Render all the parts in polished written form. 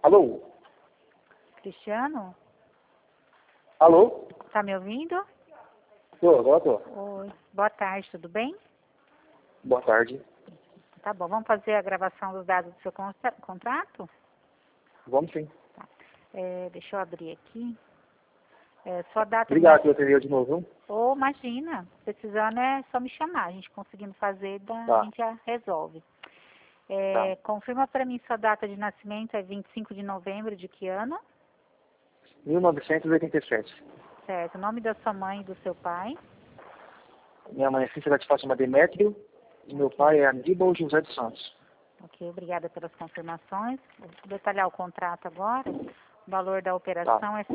Alô? Cristiano? Alô? Tá me ouvindo? Tô, agora tô. Oi. Boa tarde, tudo bem? Boa tarde. Tá bom, vamos fazer a gravação dos dados do seu contrato? Vamos sim. Tá. Deixa eu abrir aqui. Sua data Obrigado de... pelo atender de novo, viu? Ô, imagina, precisando é só me chamar, a gente conseguindo fazer, Tá. a gente já resolve. Tá. Confirma para mim sua data de nascimento, é 25 de novembro de que ano? 1987. Certo, o nome da sua mãe e do seu pai? Minha mãe é Cícera de Fátima Demétrio e meu pai é Aníbal José dos Santos. Ok, obrigada pelas confirmações. Vou detalhar o contrato agora. O valor da operação é R$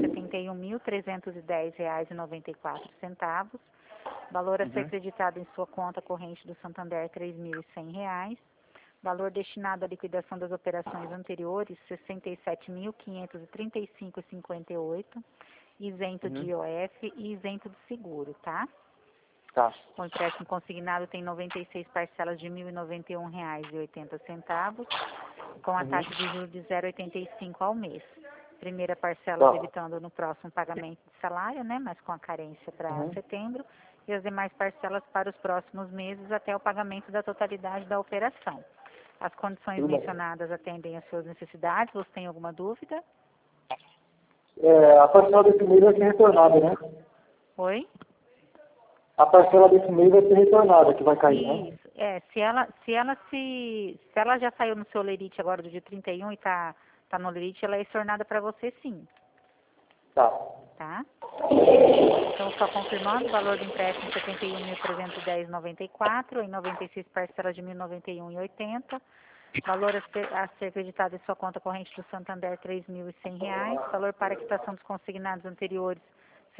71.310,94. Valor a ser acreditado em sua conta corrente do Santander, R$ 3.100. Valor destinado à liquidação das operações anteriores, R$ 67.535,58. Isento de IOF e isento de seguro, tá? Tá. O empréstimo consignado tem 96 parcelas de R$ 1.091,80, com a taxa de juros de 0,85 ao mês. Primeira parcela debitando no próximo pagamento de salário, né, mas com a carência para setembro, e as demais parcelas para os próximos meses até o pagamento da totalidade da operação. As condições mencionadas atendem às suas necessidades. Você tem alguma dúvida? A parcela desse mês vai ser retornada, né? Oi? A parcela desse mês vai ser retornada, que vai cair, né? Isso, se ela já saiu no seu lerite agora do dia 31 e tá no lerite, ela é estornada para você sim, Tá. tá? Então, só confirmando, o valor do empréstimo R$ 71.310,94, em 96 parcelas de R$ 1.091,80. Valor a ser acreditado em sua conta corrente do Santander, R$ 3.100. Valor para quitação dos consignados anteriores, R$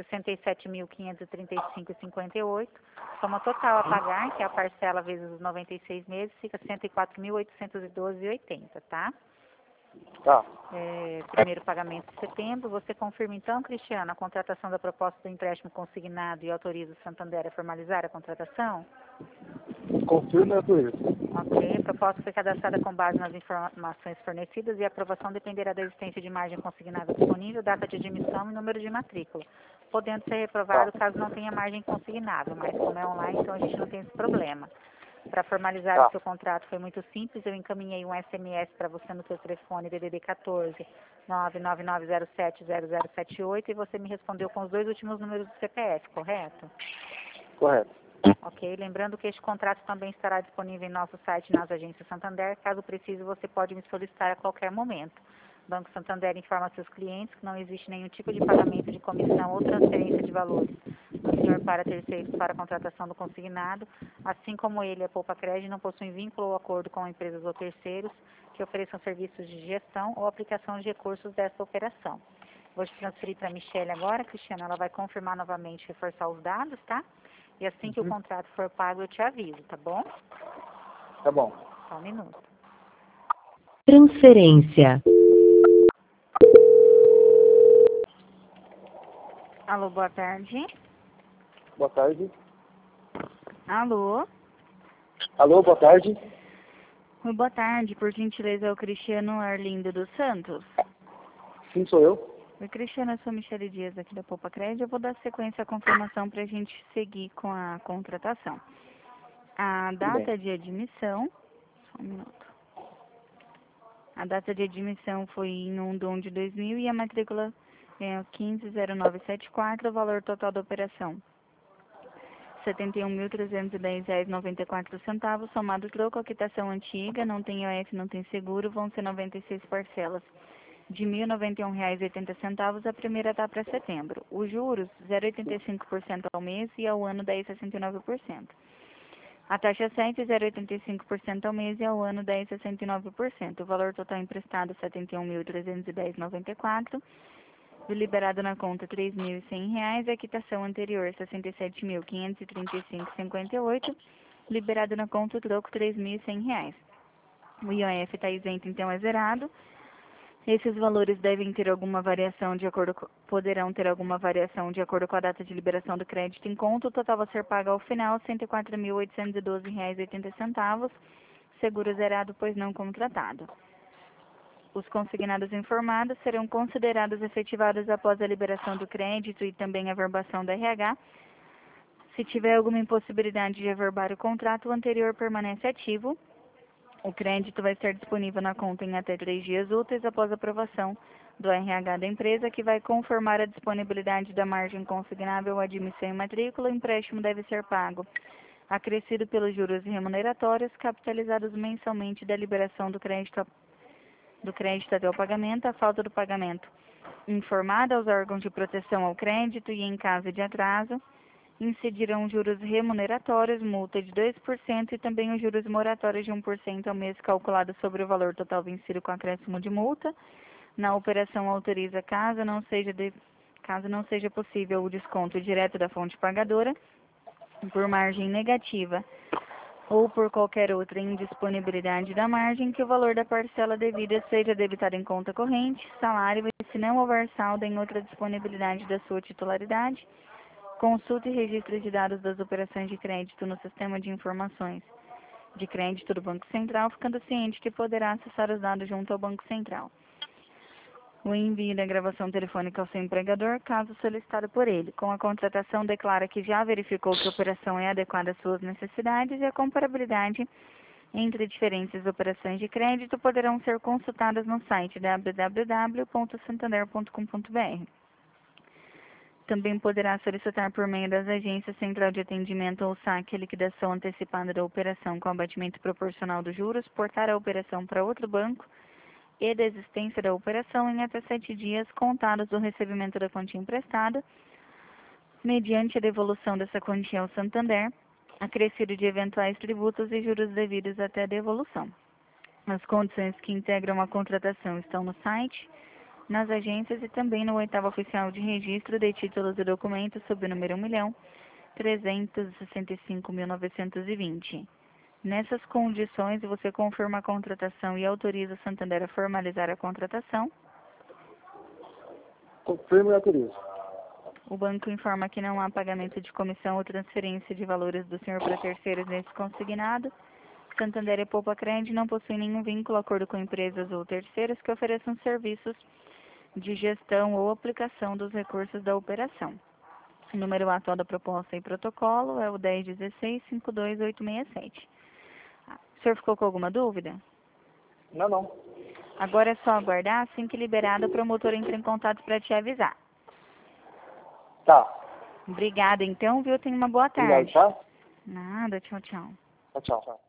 67.535,58. Soma total a pagar, que é a parcela vezes os 96 meses, fica R$ 104.812,80, tá? Tá. Primeiro pagamento de setembro. Você confirma então, Cristiano, a contratação da proposta do empréstimo consignado e autoriza o Santander a formalizar a contratação? Confirma por isso. Ok. A proposta foi cadastrada com base nas informações fornecidas e a aprovação dependerá da existência de margem consignada disponível, data de admissão e número de matrícula, podendo ser reprovado caso não tenha margem consignável, mas como é online, então a gente não tem esse problema. Para formalizar o seu contrato foi muito simples, eu encaminhei um SMS para você no seu telefone DDD 14 999070078 e você me respondeu com os 2 últimos números do CPF, correto? Correto. Ok, lembrando que este contrato também estará disponível em nosso site nas agências Santander. Caso precise, você pode me solicitar a qualquer momento. Banco Santander informa seus clientes que não existe nenhum tipo de pagamento de comissão ou transferência de valores do senhor para terceiros para a contratação do consignado, assim como ele, a Poupa Crédito, não possui vínculo ou acordo com empresas ou terceiros que ofereçam serviços de gestão ou aplicação de recursos dessa operação. Vou te transferir para a Michelle agora, Cristiano, ela vai confirmar novamente, reforçar os dados, tá? E assim que o contrato for pago, eu te aviso, tá bom? Tá bom. Só um minuto. Transferência. Alô, boa tarde. Boa tarde. Alô? Alô, boa tarde. Oi, boa tarde. Por gentileza, é o Cristiano Arlindo dos Santos. Sim, sou eu. Oi, Cristiano, eu sou Michele Dias aqui da Poupa Crédito. Eu vou dar sequência à confirmação para a gente seguir com a contratação. A data de admissão... Só um minuto. A data de admissão foi em 1 de 2000 e a matrícula é 150974, o valor total da operação R$ 71.310,94, somado troco, a quitação antiga, não tem IOF, não tem seguro, vão ser 96 parcelas de R$ 1.091,80, a primeira está para setembro. Os juros, 0,85% ao mês e ao ano 10,69%. A taxa 7, 0,85% ao mês e ao ano 10,69%. O valor total emprestado, R$ 71.310,94. Liberado na conta, R$ 3.100. A quitação anterior, R$ 67.535,58. Liberado na conta, o troco, R$ 3.100. O IOF está isento, então é zerado. Esses valores devem ter alguma variação poderão ter alguma variação de acordo com a data de liberação do crédito em conta. O total a ser pago ao final, R$ 104.812,80. Seguro zerado, pois não contratado. Os consignados informados serão considerados efetivados após a liberação do crédito e também a averbação da RH. Se tiver alguma impossibilidade de averbar o contrato, o anterior permanece ativo. O crédito vai estar disponível na conta em até 3 dias úteis após a aprovação do RH da empresa, que vai conformar a disponibilidade da margem consignável, admissão e matrícula. O empréstimo deve ser pago acrescido pelos juros remuneratórios, capitalizados mensalmente da liberação do crédito até o pagamento. A falta do pagamento informada aos órgãos de proteção ao crédito e, em caso de atraso, incidirão juros remuneratórios, multa de 2% e também os juros moratórios de 1% ao mês, calculado sobre o valor total vencido com acréscimo de multa. Na operação, autoriza, caso não seja possível o desconto direto da fonte pagadora, por margem negativa ou por qualquer outra indisponibilidade da margem, que o valor da parcela devida seja debitado em conta corrente, salário, e se não houver saldo em outra disponibilidade da sua titularidade, consulte registro de dados das operações de crédito no sistema de informações de crédito do Banco Central, ficando ciente que poderá acessar os dados junto ao Banco Central. O envio da gravação telefônica ao seu empregador, caso solicitado por ele. Com a contratação, declara que já verificou que a operação é adequada às suas necessidades, e a comparabilidade entre diferentes operações de crédito poderão ser consultadas no site www.santander.com.br. Também poderá solicitar por meio das agências Central de Atendimento ou saque a liquidação antecipada da operação com abatimento proporcional dos juros, portar a operação para outro banco e da existência da operação em até 7 dias contados do recebimento da quantia emprestada, mediante a devolução dessa quantia ao Santander, acrescido de eventuais tributos e juros devidos até a devolução. As condições que integram a contratação estão no site, nas agências e também no 8º Oficial de Registro de Títulos e Documentos, sob o número 1.365.920. Nessas condições, você confirma a contratação e autoriza o Santander a formalizar a contratação. Confirmo e autorizo. O banco informa que não há pagamento de comissão ou transferência de valores do senhor para terceiros nesse consignado. Santander e Poupa Crédito não possuem nenhum vínculo, acordo com empresas ou terceiros que ofereçam serviços de gestão ou aplicação dos recursos da operação. O número atual da proposta e protocolo é o 1016-52867. O senhor ficou com alguma dúvida? Não. Agora é só aguardar, assim que liberado, o promotor entra em contato para te avisar. Tá. Obrigada, então, viu? Tenha uma boa tarde. Obrigado, tá? Nada, tchau, tchau. Tchau.